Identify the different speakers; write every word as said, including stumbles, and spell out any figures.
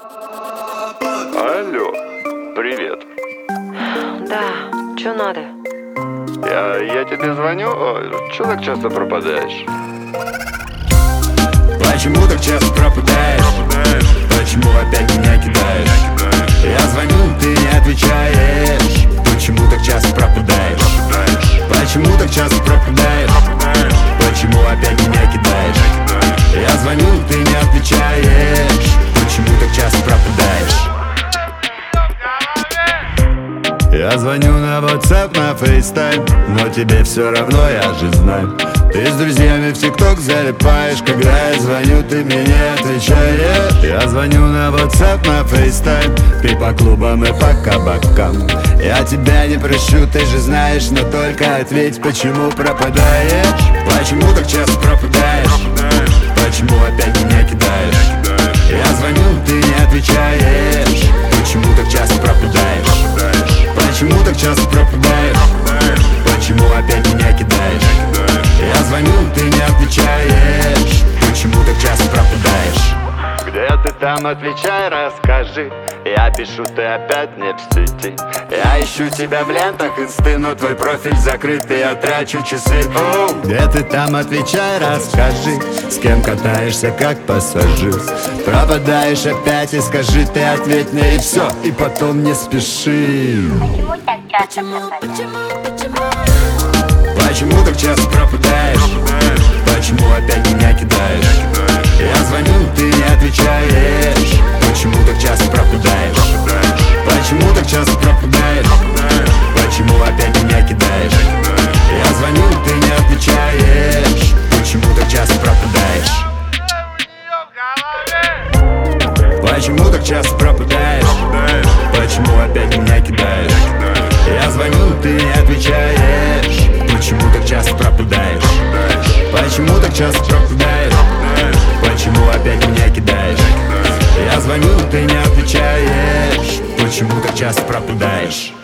Speaker 1: Алло, привет.
Speaker 2: Да, чё надо?
Speaker 1: Я, я тебе звоню, чё так часто пропадаешь?
Speaker 3: Почему так часто пропадаешь? Почему опять меня кидаешь? Я звоню, ты не отвечаешь. Почему так часто пропадаешь? Почему так часто пропадаешь? Почему опять меня кидаешь? Я звоню, ты не отвечаешь. Почему так часто пропадаешь? Я звоню на WhatsApp, на FaceTime, но тебе все равно, я же знаю. Ты с друзьями в ТикТок залипаешь. Когда я звоню, ты мне не отвечаешь. Я звоню на WhatsApp, на FaceTime, ты по клубам и по кабакам. Я тебя не прощу, ты же знаешь, но только ответь, почему пропадаешь? Почему так часто пропадаешь? Почему опять меня кидаешь? Я звоню, ты не отвечаешь. Почему так часто пропадаешь? Почему так часто пропадаешь? Почему опять меня кидаешь? Я звоню, ты не отвечаешь. Почему так часто пропадаешь? Где ты там, отвечай, расскажи. Я пишу, ты опять не в сети. Я ищу тебя в лентах инсты, но твой профиль закрыт, и я трачу часы. Оу! Где ты там, отвечай, расскажи. С кем катаешься, как пассажир? Пропадаешь опять и скажи, ты ответь мне, и все, и потом не спеши.
Speaker 4: Почему так часто пропадаешь?
Speaker 3: Почему так часто пропадаешь? Почему опять меня кидаешь? Я звоню, ты не отвечаешь. Почему так часто пропадаешь? Почему так часто пропадаешь? Почему опять меня кидаешь? Я звоню, ты не отвечаешь. Почему так часто пропадаешь? Почему так часто пропадаешь? Почему опять меня кидаешь? Я звоню, ты не отвечаешь. Почему так часто пропадаешь? Почему так часто пропадаешь? Почему опять меня кидаешь? Я звоню, ты не отвечаешь. Почему так часто пропадаешь?